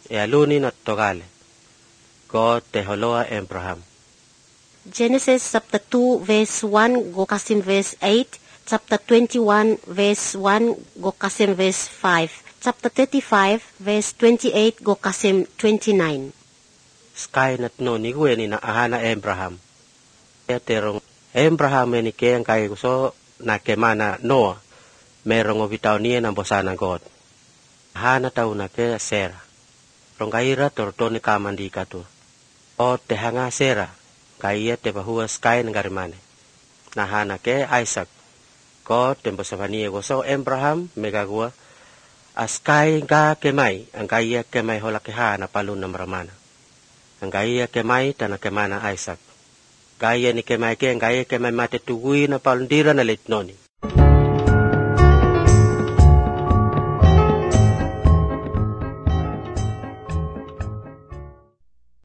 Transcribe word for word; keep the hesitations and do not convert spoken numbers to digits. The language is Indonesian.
e aluni na togale. God te holoa Abraham. Genesis chapter two verse one go kasim verse eight, chapter twenty-one verse one go kasim verse five, chapter thirty-five verse twenty-eight go kasim twenty-nine. Sky nat no ni gue ni na ahana Abraham. Ya terong Abraham ni ke ang kay gusto na ke mana Noah. Merong obitaw niya ng bosana God. Ahana tau na ke Sarah. Rong kaira torto ni kamandi katu. O te hanga Sarah. Kaya te bahua Sky ng garimane. Nahana ke Isaac. God te bosavania gusto Abraham megagua. Askai ga kemai ang kaya kemai hola keha na palun ng ramana. Ang kaya kemai tanah kemana Isaac. Gaya ni kemai ke ang kaya kemai mate tugui na palundira na litnoni.